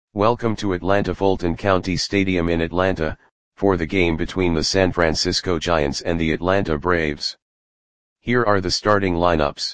Welcome to Atlanta Fulton County Stadium in Atlanta, for the game between the San Francisco Giants and the Atlanta Braves. Here are the starting lineups.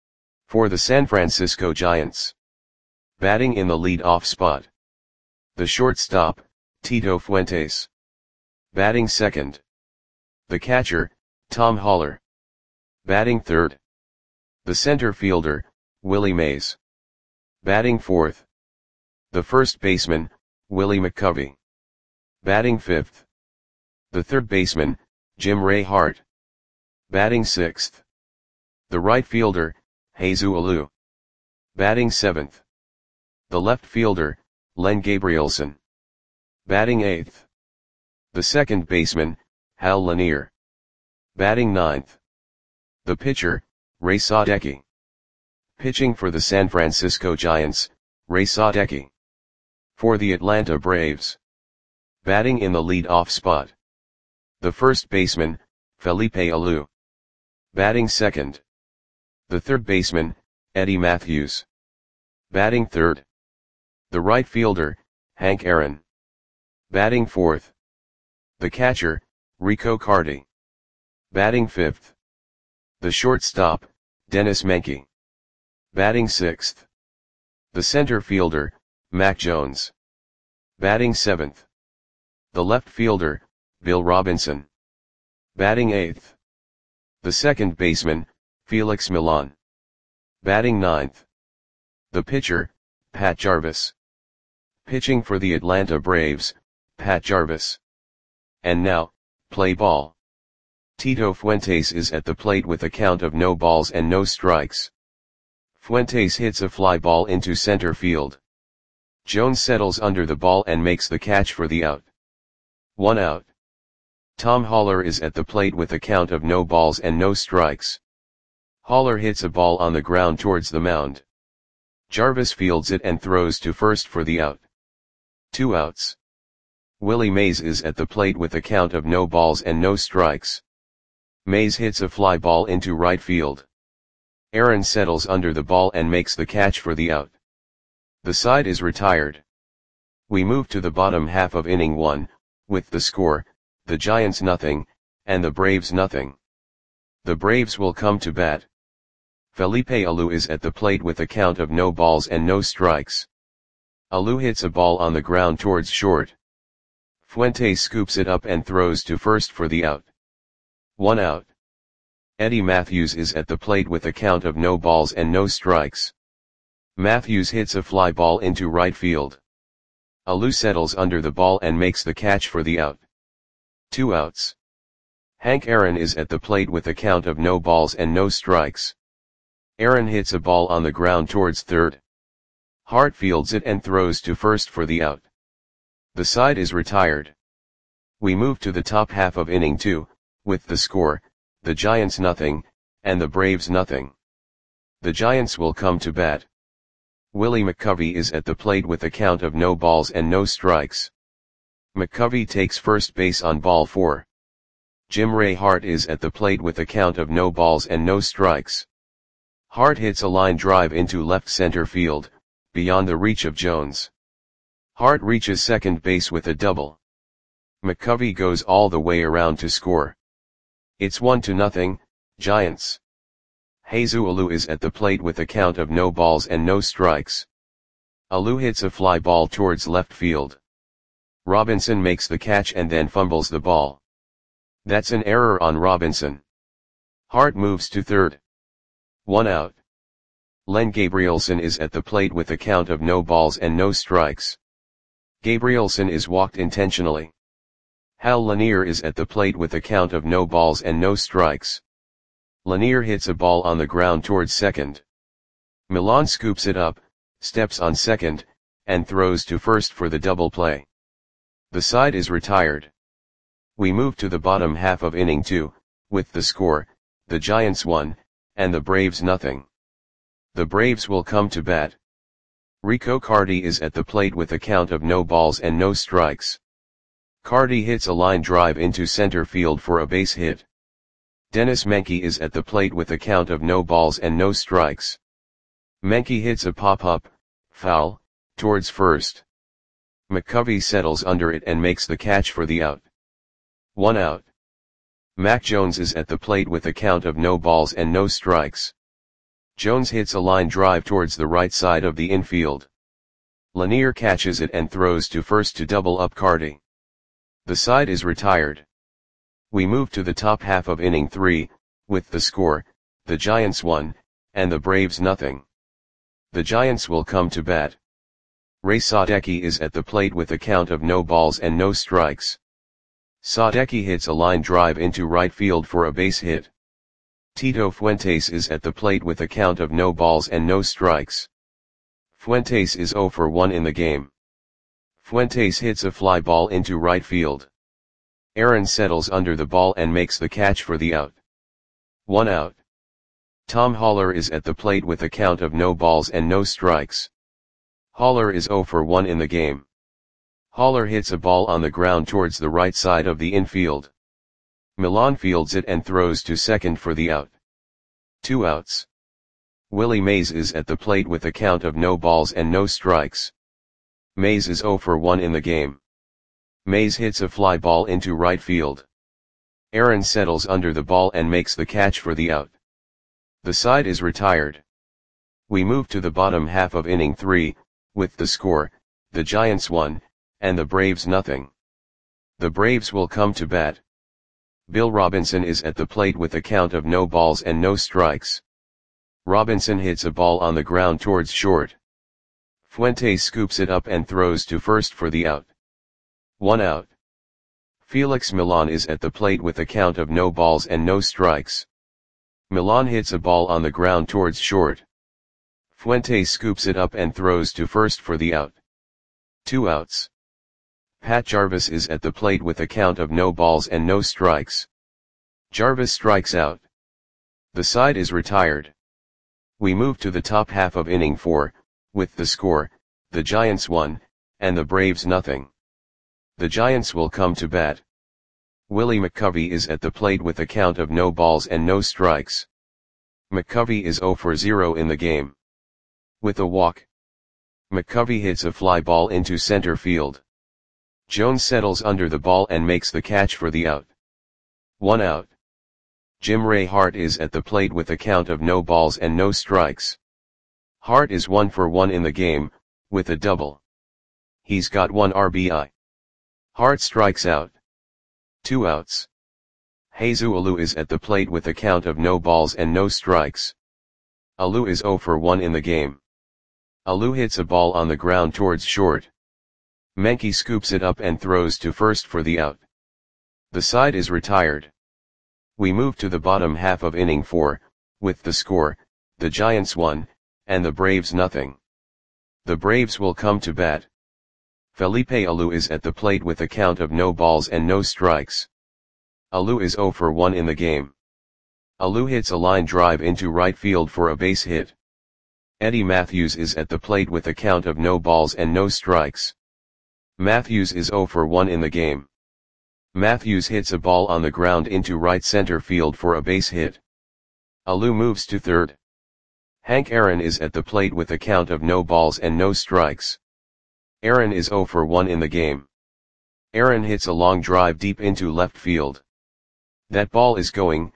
For the San Francisco Giants. Batting in the lead-off spot. The shortstop, Tito Fuentes. Batting second. The catcher, Tom Haller. Batting third. The center fielder, Willie Mays. Batting fourth. The first baseman, Willie McCovey. Batting fifth. The third baseman, Jim Ray Hart. Batting sixth. The right fielder, Jesus Alou. Batting seventh. The left fielder, Len Gabrielson. Batting eighth. The second baseman, Hal Lanier. Batting ninth. The pitcher, Ray Sadecki. Pitching for the San Francisco Giants, Ray Sadecki. For the Atlanta Braves. Batting in the lead-off spot. The first baseman, Felipe Alou. Batting second. The third baseman, Eddie Mathews. Batting third. The right fielder, Hank Aaron. Batting fourth. The catcher, Rico Carty. Batting fifth. The shortstop, Dennis Menke. Batting sixth. The center fielder, Mac Jones. Batting seventh. The left fielder, Bill Robinson. Batting eighth. The second baseman, Felix Millan. Batting ninth. The pitcher, Pat Jarvis. Pitching for the Atlanta Braves, Pat Jarvis. And now, play ball. Tito Fuentes is at the plate with a count of no balls and no strikes. Fuentes hits a fly ball into center field. Jones settles under the ball and makes the catch for the out. 1 out. Tom Haller is at the plate with a count of no balls and no strikes. Haller hits a ball on the ground towards the mound. Jarvis fields it and throws to first for the out. 2 outs. Willie Mays is at the plate with a count of no balls and no strikes. Mays hits a fly ball into right field. Aaron settles under the ball and makes the catch for the out. The side is retired. We move to the bottom half of inning 1, with the score, the Giants nothing, and the Braves nothing. The Braves will come to bat. Felipe Alou is at the plate with a count of no balls and no strikes. Alou hits a ball on the ground towards short. Fuentes scoops it up and throws to first for the out. 1 out. Eddie Mathews is at the plate with a count of no balls and no strikes. Mathews hits a fly ball into right field. Alou settles under the ball and makes the catch for the out. 2 outs. Hank Aaron is at the plate with a count of no balls and no strikes. Aaron hits a ball on the ground towards third. Hart fields it and throws to first for the out. The side is retired. We move to the top half of inning 2, with the score, the Giants nothing, and the Braves nothing. The Giants will come to bat. Willie McCovey is at the plate with a count of no balls and no strikes. McCovey takes first base on ball 4. Jim Ray Hart is at the plate with a count of no balls and no strikes. Hart hits a line drive into left center field, beyond the reach of Jones. Hart reaches second base with a double. McCovey goes all the way around to score. It's 1-0, Giants. Jesus Alou is at the plate with a count of no balls and no strikes. Alou hits a fly ball towards left field. Robinson makes the catch and then fumbles the ball. That's an error on Robinson. Hart moves to third. 1 out. Len Gabrielson is at the plate with a count of no balls and no strikes. Gabrielson is walked intentionally. Hal Lanier is at the plate with a count of no balls and no strikes. Lanier hits a ball on the ground towards second. Millan scoops it up, steps on second, and throws to first for the double play. The side is retired. We move to the bottom half of inning 2, with the score, the Giants 1, and the Braves nothing. The Braves will come to bat. Rico Carty is at the plate with a count of no balls and no strikes. Carty hits a line drive into center field for a base hit. Dennis Menke is at the plate with a count of no balls and no strikes. Menke hits a pop-up, foul, towards first. McCovey settles under it and makes the catch for the out. 1 out. Mac Jones is at the plate with a count of no balls and no strikes. Jones hits a line drive towards the right side of the infield. Lanier catches it and throws to first to double up Carty. The side is retired. We move to the top half of inning 3, with the score, the Giants 1, and the Braves nothing. The Giants will come to bat. Ray Sadecki is at the plate with a count of no balls and no strikes. Sadecki hits a line drive into right field for a base hit. Tito Fuentes is at the plate with a count of no balls and no strikes. Fuentes is 0 for 1 in the game. Fuentes hits a fly ball into right field. Aaron settles under the ball and makes the catch for the out. 1 out. Tom Haller is at the plate with a count of no balls and no strikes. Haller is 0 for 1 in the game. Haller hits a ball on the ground towards the right side of the infield. Milan fields it and throws to second for the out. 2 outs. Willie Mays is at the plate with a count of no balls and no strikes. Mays is 0 for 1 in the game. Mays hits a fly ball into right field. Aaron settles under the ball and makes the catch for the out. The side is retired. We move to the bottom half of inning 3, with the score, the Giants 1, and the Braves nothing. The Braves will come to bat. Bill Robinson is at the plate with a count of no balls and no strikes. Robinson hits a ball on the ground towards short. Fuentes scoops it up and throws to first for the out. 1 out. Felix Milan is at the plate with a count of no balls and no strikes. Milan hits a ball on the ground towards short. Fuentes scoops it up and throws to first for the out. 2 outs. Pat Jarvis is at the plate with a count of no balls and no strikes. Jarvis strikes out. The side is retired. We move to the top half of inning 4, with the score, the Giants 1, and the Braves nothing. The Giants will come to bat. Willie McCovey is at the plate with a count of no balls and no strikes. McCovey is 0 for 0 in the game. With a walk, McCovey hits a fly ball into center field. Jones settles under the ball and makes the catch for the out. 1 out. Jim Ray Hart is at the plate with a count of no balls and no strikes. Hart is 1 for 1 in the game, with a double. He's got 1 RBI. Hart strikes out. 2 outs. Jesus Alou is at the plate with a count of no balls and no strikes. Alou is 0 for 1 in the game. Alou hits a ball on the ground towards short. Menke scoops it up and throws to first for the out. The side is retired. We move to the bottom half of inning 4, with the score, the Giants 1, and the Braves nothing. The Braves will come to bat. Felipe Alou is at the plate with a count of no balls and no strikes. Alou is 0 for 1 in the game. Alou hits a line drive into right field for a base hit. Eddie Matthews is at the plate with a count of no balls and no strikes. Matthews is 0 for 1 in the game. Matthews hits a ball on the ground into right center field for a base hit. Alou moves to third. Hank Aaron is at the plate with a count of no balls and no strikes. Aaron is 0 for 1 in the game. Aaron hits a long drive deep into left field. That ball is gone.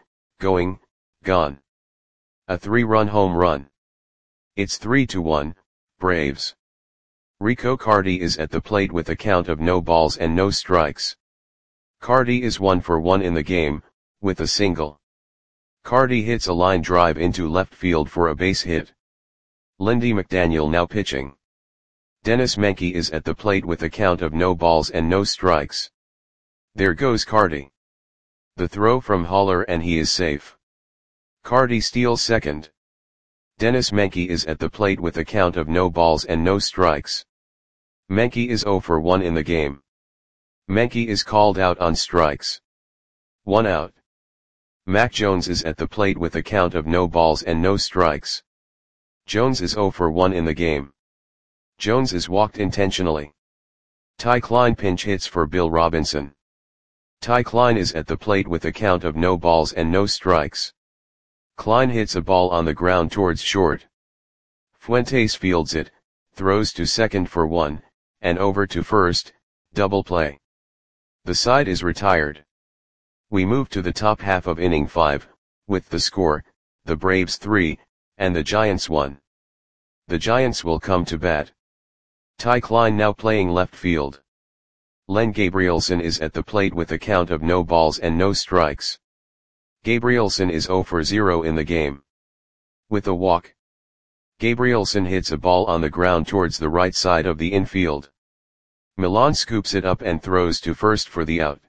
A 3-run home run. It's 3-1, Braves. Rico Carty is at the plate with a count of no balls and no strikes. Carty is 1 for 1 in the game, with a single. Carty hits a line drive into left field for a base hit. Lindy McDaniel now pitching. Dennis Menke is at the plate with a count of no balls and no strikes. There goes Carty. The throw from Haller and he is safe. Carty steals second. Dennis Menke is at the plate with a count of no balls and no strikes. Menke is 0 for 1 in the game. Menke is called out on strikes. 1 out. Mac Jones is at the plate with a count of no balls and no strikes. Jones is 0 for 1 in the game. Jones is walked intentionally. Ty Klein pinch hits for Bill Robinson. Ty Klein is at the plate with a count of no balls and no strikes. Klein hits a ball on the ground towards short. Fuentes fields it, throws to second for 1, and over to first, double play. The side is retired. We move to the top half of inning 5, with the score, the Braves 3, and the Giants 1. The Giants will come to bat. Ty Klein now playing left field. Len Gabrielson is at the plate with a count of no balls and no strikes. Gabrielson is 0 for 0 in the game. With a walk, Gabrielson hits a ball on the ground towards the right side of the infield. Milan scoops it up and throws to first for the out.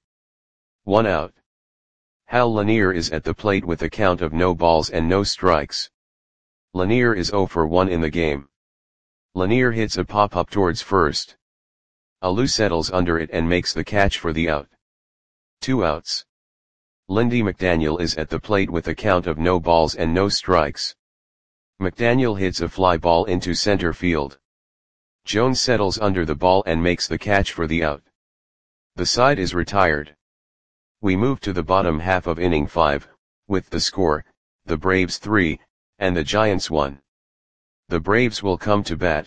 1 out. Hal Lanier is at the plate with a count of no balls and no strikes. Lanier is 0 for 1 in the game. Lanier hits a pop-up towards first. Alou settles under it and makes the catch for the out. 2 outs. Lindy McDaniel is at the plate with a count of no balls and no strikes. McDaniel hits a fly ball into center field. Jones settles under the ball and makes the catch for the out. The side is retired. We move to the bottom half of inning 5, with the score, the Braves 3, and the Giants 1. The Braves will come to bat.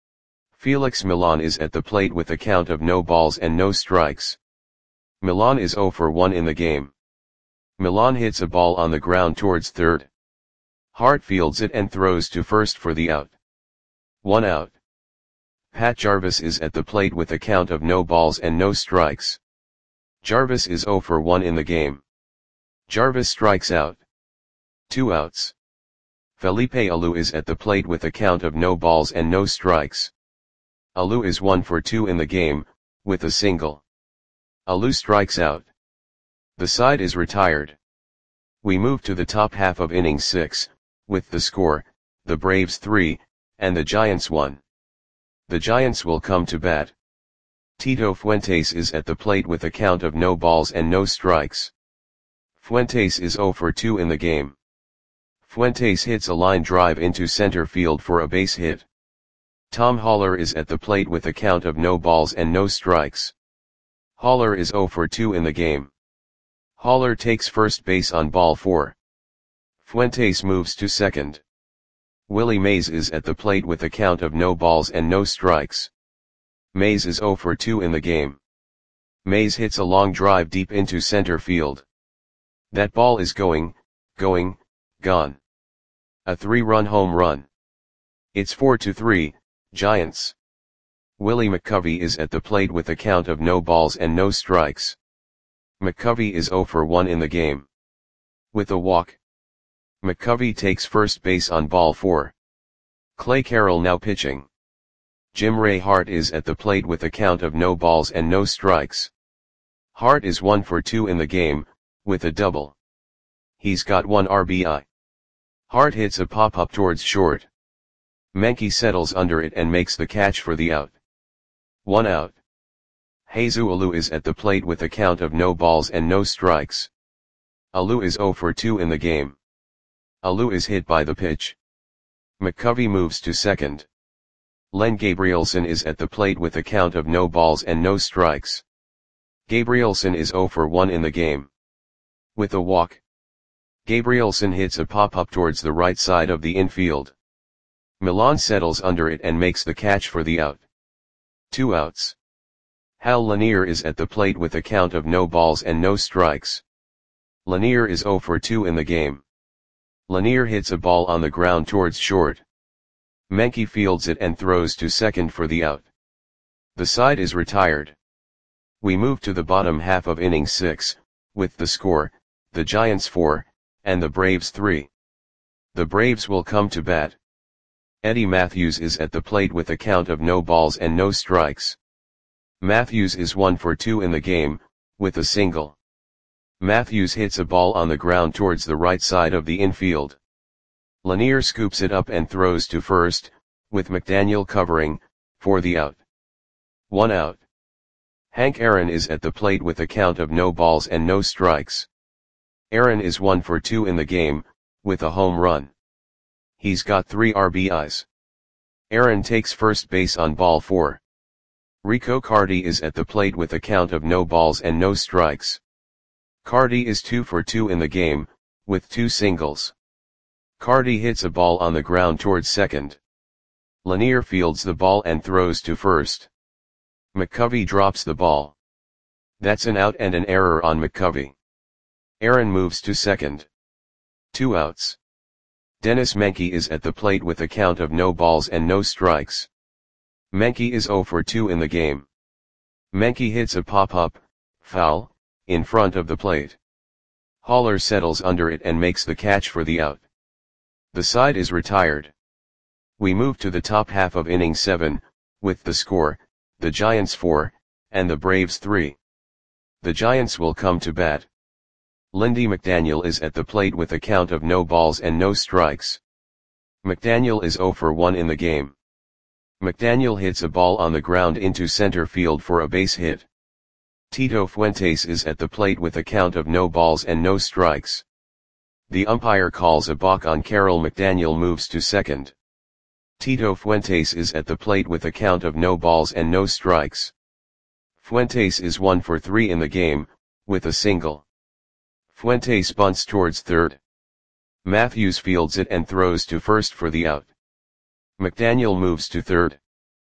Felix Milan is at the plate with a count of no balls and no strikes. Milan is 0 for 1 in the game. Milan hits a ball on the ground towards third. Hart fields it and throws to first for the out. 1 out. Pat Jarvis is at the plate with a count of no balls and no strikes. Jarvis is 0 for 1 in the game. Jarvis strikes out. 2 outs. Felipe Alou is at the plate with a count of no balls and no strikes. Alou is 1 for 2 in the game, with a single. Alou strikes out. The side is retired. We move to the top half of inning 6, with the score, the Braves 3, and the Giants 1. The Giants will come to bat. Tito Fuentes is at the plate with a count of no balls and no strikes. Fuentes is 0 for 2 in the game. Fuentes hits a line drive into center field for a base hit. Tom Haller is at the plate with a count of no balls and no strikes. Haller is 0 for 2 in the game. Haller takes first base on ball 4. Fuentes moves to second. Willie Mays is at the plate with a count of no balls and no strikes. Mays is 0 for 2 in the game. Mays hits a long drive deep into center field. That ball is gone. A 3-run home run. It's 4-3, Giants. Willie McCovey is at the plate with a count of no balls and no strikes. McCovey is 0 for 1 in the game. With a walk, McCovey takes first base on ball 4. Clay Carroll now pitching. Jim Ray Hart is at the plate with a count of no balls and no strikes. Hart is 1 for 2 in the game, with a double. He's got 1 RBI. Hart hits a pop-up towards short. Menke settles under it and makes the catch for the out. 1 out. Jesus Alou is at the plate with a count of no balls and no strikes. Alou is 0 for 2 in the game. Alou is hit by the pitch. McCovey moves to second. Len Gabrielson is at the plate with a count of no balls and no strikes. Gabrielson is 0 for 1 in the game. With a walk, Gabrielson hits a pop-up towards the right side of the infield. Milan settles under it and makes the catch for the out. 2 outs. Hal Lanier is at the plate with a count of no balls and no strikes. Lanier is 0 for 2 in the game. Lanier hits a ball on the ground towards short. Menke fields it and throws to second for the out. The side is retired. We move to the bottom half of inning 6, with the score, the Giants 4, and the Braves 3. The Braves will come to bat. Eddie Matthews is at the plate with a count of no balls and no strikes. Matthews is 1 for 2 in the game, with a single. Matthews hits a ball on the ground towards the right side of the infield. Lanier scoops it up and throws to first, with McDaniel covering, for the out. 1 out. Hank Aaron is at the plate with a count of no balls and no strikes. Aaron is 1 for 2 in the game, with a home run. He's got 3 RBIs. Aaron takes first base on ball 4. Rico Carty is at the plate with a count of no balls and no strikes. Carty is 2 for 2 in the game, with 2 singles. Carty hits a ball on the ground towards second. Lanier fields the ball and throws to first. McCovey drops the ball. That's an out and an error on McCovey. Aaron moves to second. 2 outs. Dennis Menke is at the plate with a count of no balls and no strikes. Menke is 0 for 2 in the game. Menke hits a pop-up, foul, in front of the plate. Haller settles under it and makes the catch for the out. The side is retired. We move to the top half of inning 7, with the score, the Giants 4, and the Braves 3. The Giants will come to bat. Lindy McDaniel is at the plate with a count of no balls and no strikes. McDaniel is 0 for 1 in the game. McDaniel hits a ball on the ground into center field for a base hit. Tito Fuentes is at the plate with a count of no balls and no strikes. The umpire calls a balk on Carroll. McDaniel moves to second. Tito Fuentes is at the plate with a count of no balls and no strikes. Fuentes is 1 for 3 in the game, with a single. Fuentes bunts towards third. Matthews fields it and throws to first for the out. McDaniel moves to third.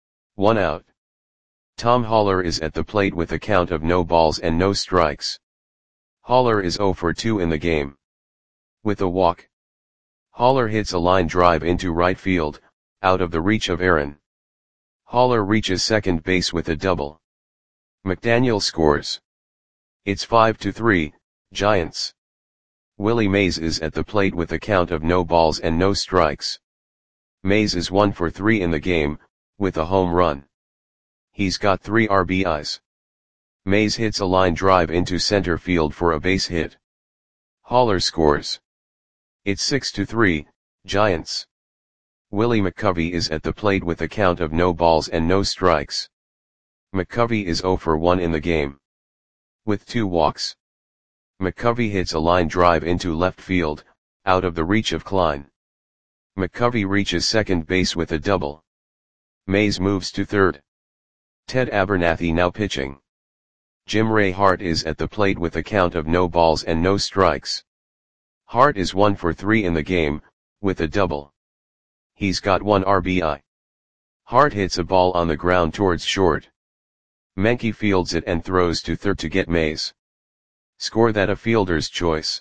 1 out. Tom Haller is at the plate with a count of no balls and no strikes. Haller is 0 for 2 in the game. With a walk. Haller hits a line drive into right field, out of the reach of Aaron. Haller reaches second base with a double. McDaniel scores. It's 5-3, Giants. Willie Mays is at the plate with a count of no balls and no strikes. Mays is 1 for 3 in the game, with a home run. He's got 3 RBIs. Mays hits a line drive into center field for a base hit. Haller scores. It's 6-3, Giants. Willie McCovey is at the plate with a count of no balls and no strikes. McCovey is 0 for 1 in the game. With 2 walks. McCovey hits a line drive into left field, out of the reach of Klein. McCovey reaches second base with a double. Mays moves to third. Ted Abernathy now pitching. Jim Ray Hart is at the plate with a count of no balls and no strikes. Hart is 1 for 3 in the game, with a double. He's got 1 RBI. Hart hits a ball on the ground towards short. Menke fields it and throws to third to get Mays. Score that a fielder's choice.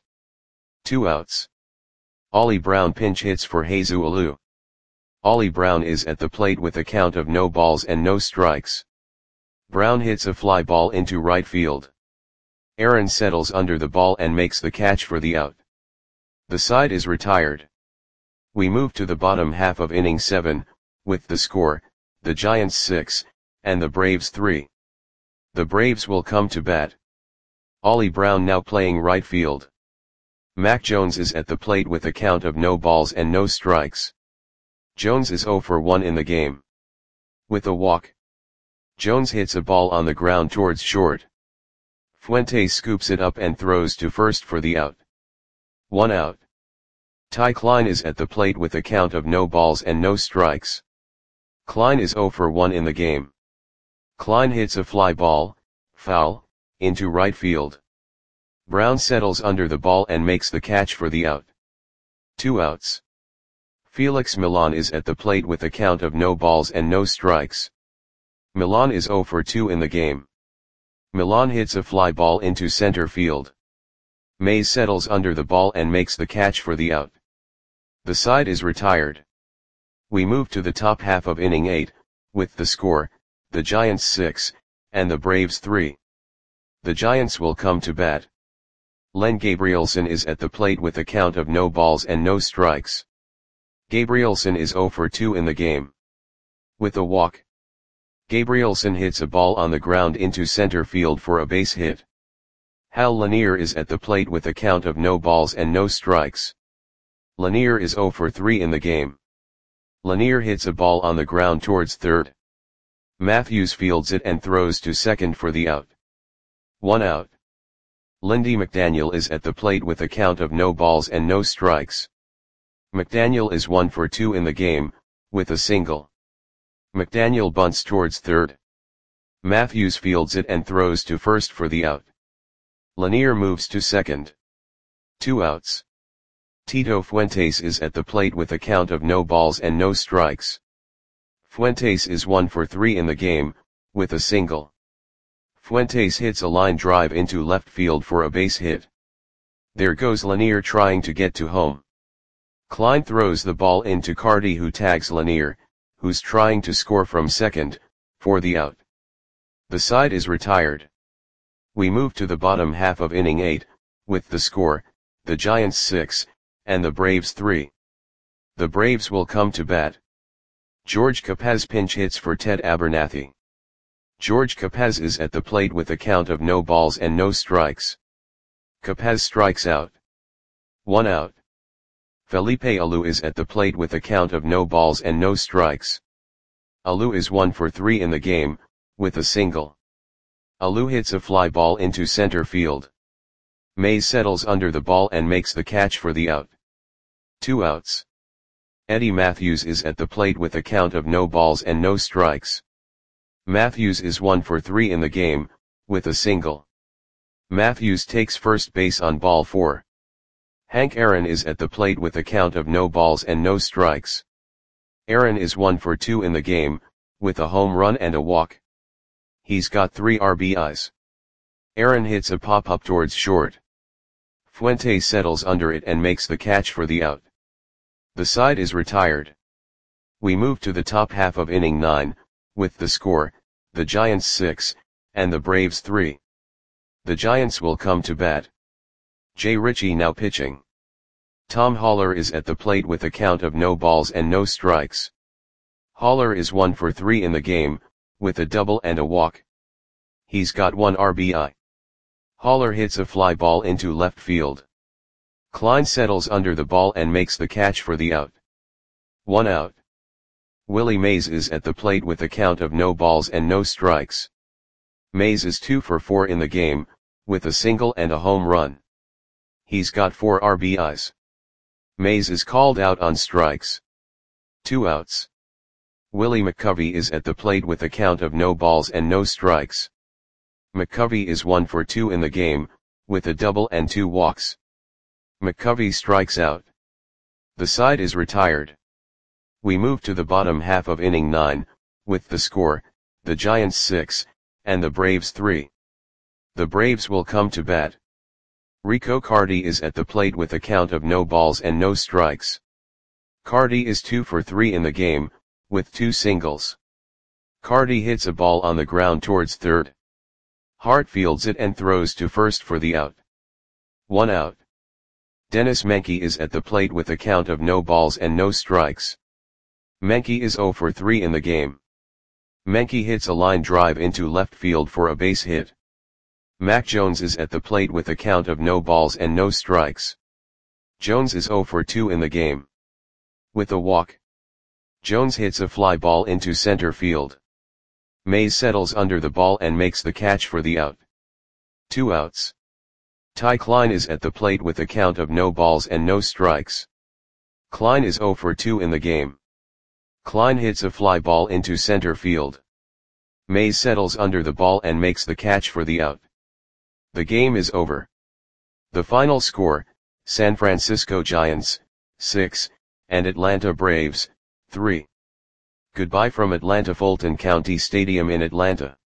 2 outs. Ollie Brown pinch hits for Jesus Alou. Ollie Brown is at the plate with a count of no balls and no strikes. Brown hits a fly ball into right field. Aaron settles under the ball and makes the catch for the out. The side is retired. We move to the bottom half of inning 7, with the score, the Giants 6, and the Braves 3. The Braves will come to bat. Ollie Brown now playing right field. Mac Jones is at the plate with a count of no balls and no strikes. Jones is 0 for 1 in the game. With a walk. Jones hits a ball on the ground towards short. Fuentes scoops it up and throws to first for the out. 1 out. Ty Klein is at the plate with a count of no balls and no strikes. Klein is 0 for 1 in the game. Klein hits a fly ball, foul, into right field. Brown settles under the ball and makes the catch for the out. 2 outs. Felix Milan is at the plate with a count of no balls and no strikes. Milan is 0 for 2 in the game. Milan hits a fly ball into center field. Mays settles under the ball and makes the catch for the out. The side is retired. We move to the top half of inning 8, with the score, the Giants 6, and the Braves 3. The Giants will come to bat. Len Gabrielson is at the plate with a count of no balls and no strikes. Gabrielson is 0 for 2 in the game. With a walk. Gabrielson hits a ball on the ground into center field for a base hit. Hal Lanier is at the plate with a count of no balls and no strikes. Lanier is 0 for 3 in the game. Lanier hits a ball on the ground towards third. Matthews fields it and throws to second for the out. 1 out. Lindy McDaniel is at the plate with a count of no balls and no strikes. McDaniel is 1 for 2 in the game, with a single. McDaniel bunts towards third. Matthews fields it and throws to first for the out. Lanier moves to second. 2 outs. Tito Fuentes is at the plate with a count of no balls and no strikes. Fuentes is 1 for 3 in the game, with a single. Fuentes hits a line drive into left field for a base hit. There goes Lanier trying to get to home. Klein throws the ball into Carty, who tags Lanier, who's trying to score from second, for the out. The side is retired. We move to the bottom half of inning 8, with the score, the Giants 6, and the Braves 3. The Braves will come to bat. George Capez pinch hits for Ted Abernathy. George Capez is at the plate with a count of no balls and no strikes. Capez strikes out. 1 out. Felipe Alou is at the plate with a count of no balls and no strikes. Alou is 1 for 3 in the game, with a single. Alou hits a fly ball into center field. Mays settles under the ball and makes the catch for the out. 2 outs. Eddie Matthews is at the plate with a count of no balls and no strikes. Matthews is 1 for 3 in the game, with a single. Matthews takes first base on ball 4. Hank Aaron is at the plate with a count of no balls and no strikes. Aaron is 1 for 2 in the game, with a home run and a walk. He's got 3 RBIs. Aaron hits a pop-up towards short. Fuentes settles under it and makes the catch for the out. The side is retired. We move to the top half of inning 9, with the score, the Giants 6, and the Braves 3. The Giants will come to bat. Jay Ritchie now pitching. Tom Haller is at the plate with a count of no balls and no strikes. Haller is 1 for 3 in the game, with a double and a walk. He's got 1 RBI. Haller hits a fly ball into left field. Klein settles under the ball and makes the catch for the out. 1 out. Willie Mays is at the plate with a count of no balls and no strikes. Mays is 2 for 4 in the game, with a single and a home run. He's got 4 RBIs. Mays is called out on strikes. 2 outs. Willie McCovey is at the plate with a count of no balls and no strikes. McCovey is 1 for 2 in the game, with a double and 2 walks. McCovey strikes out. The side is retired. We move to the bottom half of inning 9, with the score, the Giants 6, and the Braves 3. The Braves will come to bat. Rico Carty is at the plate with a count of no balls and no strikes. Carty is 2 for 3 in the game, with 2 singles. Carty hits a ball on the ground towards third. Hart fields it and throws to first for the out. 1 out. Dennis Menke is at the plate with a count of no balls and no strikes. Menke is 0 for 3 in the game. Menke hits a line drive into left field for a base hit. Mac Jones is at the plate with a count of no balls and no strikes. Jones is 0 for 2 in the game. With a walk. Jones hits a fly ball into center field. Mays settles under the ball and makes the catch for the out. 2 outs. Ty Klein is at the plate with a count of no balls and no strikes. Klein is 0 for 2 in the game. Klein hits a fly ball into center field. Mays settles under the ball and makes the catch for the out. The game is over. The final score, San Francisco Giants, 6, and Atlanta Braves, 3. Goodbye from Atlanta Fulton County Stadium in Atlanta.